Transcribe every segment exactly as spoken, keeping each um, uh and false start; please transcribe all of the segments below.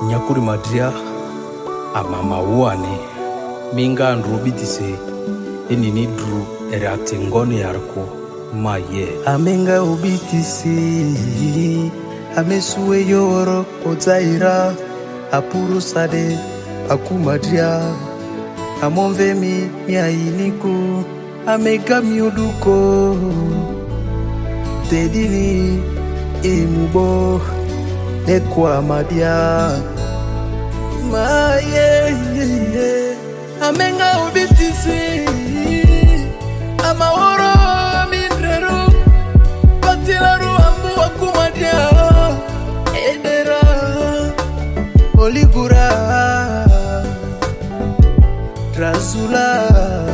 Nyakuri Madria amama wane minga andrubitise enini dru erate ngoni yarko maye amenga ubitisi amesuwe yoro ozaira apuru sade akumadria amonvemi miainiku amega miuduko tedini imubo nekwa madia maye amenga ubitisi amaoro mindreru patilaru ambu akumadia edera oligura Trasula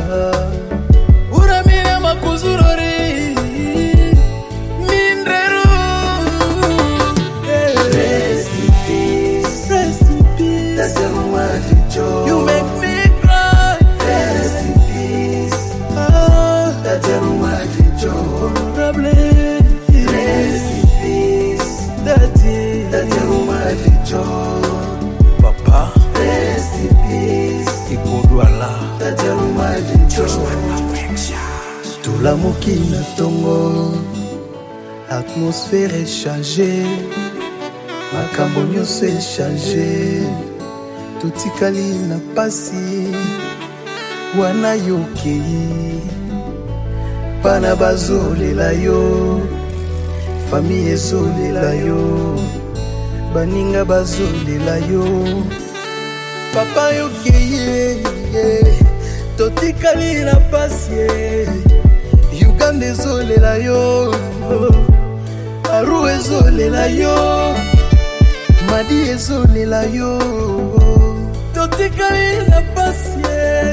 uramine makuzurori mindreru Rest in peace, rest in peace. that's the one joy. You make me cry. Rest in peace, Ah, that's the one joy. honorable. Rest in peace, Daddy, that's the one joy. papa Rest in peace, ikodwala that's the one joy. tolamuki na tongo atmosphère échangée makambo nyonso échangé totikali na pasi wana yokei bana bazolela yo famille ezolela yo baninga bazolela yo papa yokei totikali na pasi Uganda ezolela yo Aru ezolela yo Madi ezolela yo totikali na pasi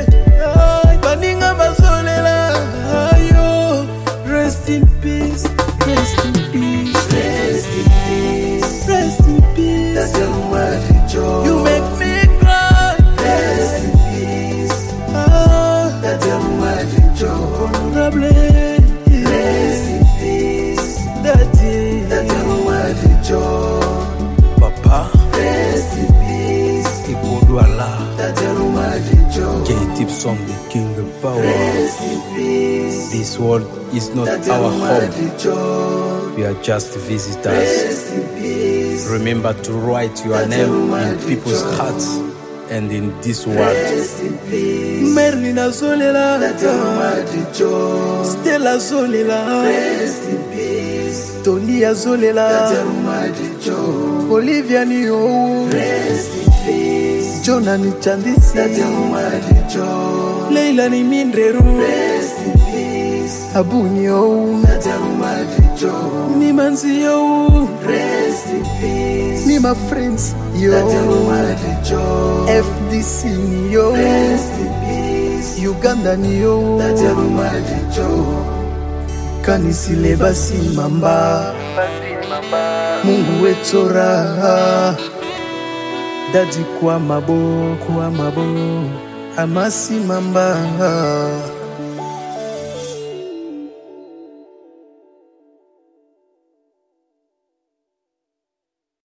baninga bazolela yo. Rest in peace, rest in peace, Rest in peace, rest in peace. that's the one joy. You make me cry. Rest in peace, Ah, that's the one joy. honorable. Rest in peace, Daddy, that's the one joy. papa Rest in peace, ikodwala that's the one joy. K-Tip song the king of power. Rest in peace, This world is not that's the our home, one joy. we are just visitors. Rest in peace, Remember to write your name in people's hearts and in this world. rest in peace, Merlin azolela, that's the one joy. Stella azolela, Rest in peace, Tony that's the azolela, one joy. Olivia ni yo, Rest in peace, Jonah ni that's the Chandisi, one joy. Leila ni Mindreru, Rest in peace, Abu ni yo, that's the one joy. ni Manzi yo, Rest in peace, ni my friends yo, that's the one joy. F D C ni yo, Rest in peace, Uganda ni yo, that's the one joy. kanisile basi mamba, Mungu wetora, Daddy kwa mabo, kwa mabo, amasi mamba.